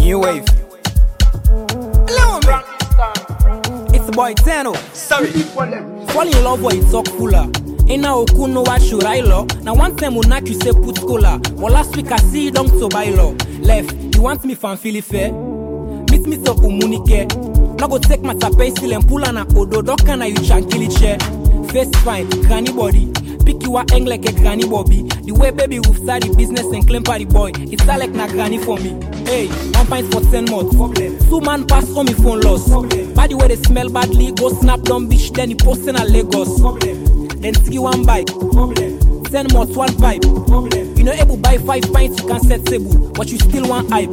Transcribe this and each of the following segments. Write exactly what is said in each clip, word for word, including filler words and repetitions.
New wave. Hello, man. It's the boy Teno. Sorry. Fall in love, boy, it's talk fuller. Ain't now who know what should I law. Now one time will not you say put scholar. But last week I see you don't so by law. Left, you want me fan feel fair? Meet me so umunike. Now go take my tape still and pull on a odo. Don't can I you chan kill it chair. Face fine, granny body. Pick you up like a granny bobby. The way baby will start the business and claim party boy. It's all like na granny for me. Hey, one pint for ten months. Two man pass on me phone loss. By the way they smell badly, go snap down bitch. Then he post in a Lagos. Then ski one bike. Ten months one pipe. You know able buy five pints you can set table, but you still want hype.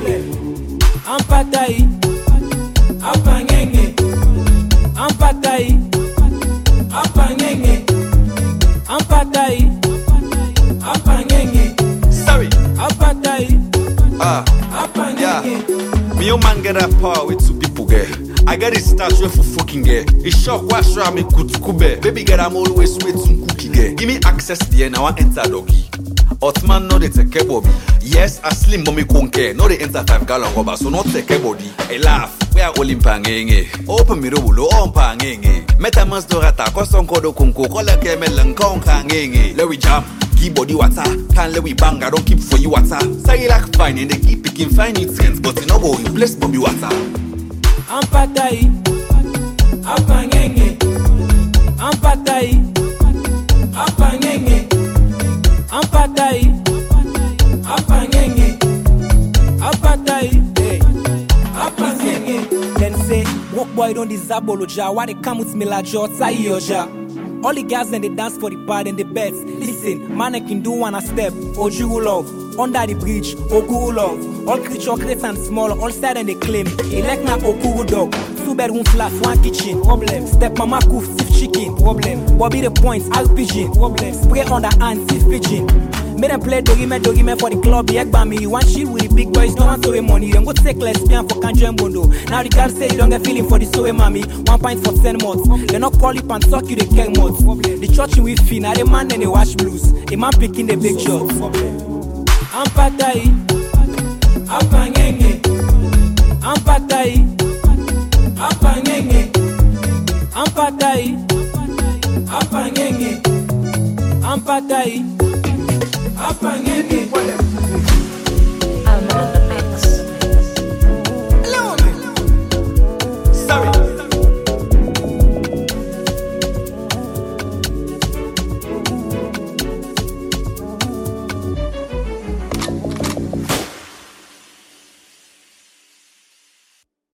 I'm patai. I'm pangenge. I'm patai. I'm pangenge. I'm patai. I'm pangenge. Sorry. I'm patai. Ah. I'm pangenge. Yeah. Me your man get that power with two people get. I get it statue for fucking get. It's shock why sure me good kube. Baby get I'm always wait some cookie get. Give me access there now I enter doggy. Otman no they take a body. Yes, a slim mommy conke. No they enter five gallon rubber, so not take a body. I laugh. We are all in pangenge. Open me roll on pangenge. Metamas dorata, coston kodo kunko, kola kemel and kong kangenge. Let we jump. Give body water. Can't let we bang. I don't keep for you water. Say like fine and they keep picking fine nutrients, but in no go you bless Bobby water. I'm patai. I'm pangenge. I'm patai. I'm pangenge. I'm patai. I'm pangenge. I'm patai. Hey. I'm pangenge. Then say, walk boy don't deserve boloja. Why they come with me like your tie yoja? All the girls then they dance for the part and the beds. Listen, man I can do one a step. Oju love. Under the bridge, Oku love. All creature great and small, all side and they claim. Elect na Oku dog. Two bedroom flat, one kitchen. Problem. Step mama coof, stiff chicken. Problem. Bobby the points, all pigeon. Problem. Spray on the hand, stiff pigeon. Made them play doggy doggy for the club. Yak by me, one shit with the big boys. Don't want to pay money. Then go take lesbian for Kanjo and Bondo. Now the girls say you don't get feeling for the soy mommy. One pint for ten months. They not call it and talk you the care months. The church in with fee, now the man and they wash blues. A man picking the big shots. I'm patai. I'm pangenge. I'm patai. I'm pangenge. I'm patai. I'm pangenge. I'm patai.